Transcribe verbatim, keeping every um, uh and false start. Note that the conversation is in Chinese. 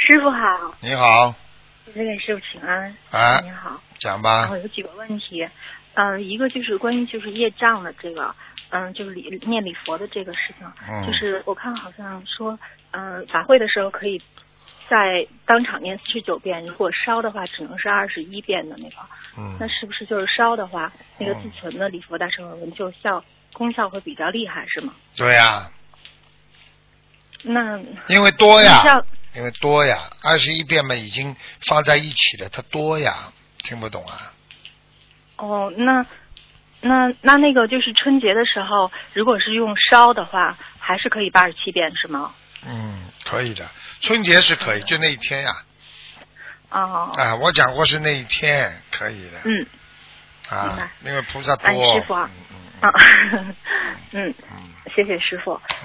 师傅好。 你好。 这位师傅请安。 啊。 你好。 讲吧。 然后有几个问题，嗯、呃，一个就是关于就是业障的这个，嗯、呃，就是礼念礼佛的这个事情， 嗯、 就是我看好像说，嗯、呃，法会的时候可以在当场念四十九遍，如果烧的话只能是二十一遍的那个， 嗯， 那是不是就是烧的话，那个自存的礼佛大乘文就效功效会比较厉害，是吗？ 对呀、啊。 那因为多呀。因为多呀，二十一遍嘛，已经放在一起了，它多呀，听不懂啊。 哦，那那那那个就是春节的时候，如果是用烧的话，还是可以八十七遍是吗？ 嗯，可以的，春节是可以，就那一天呀。 哦。 啊，我讲过是那一天可以的。 嗯。 啊， 明白。 因为菩萨多。 哎，师傅啊。 嗯嗯。 啊。 嗯嗯。谢谢师傅。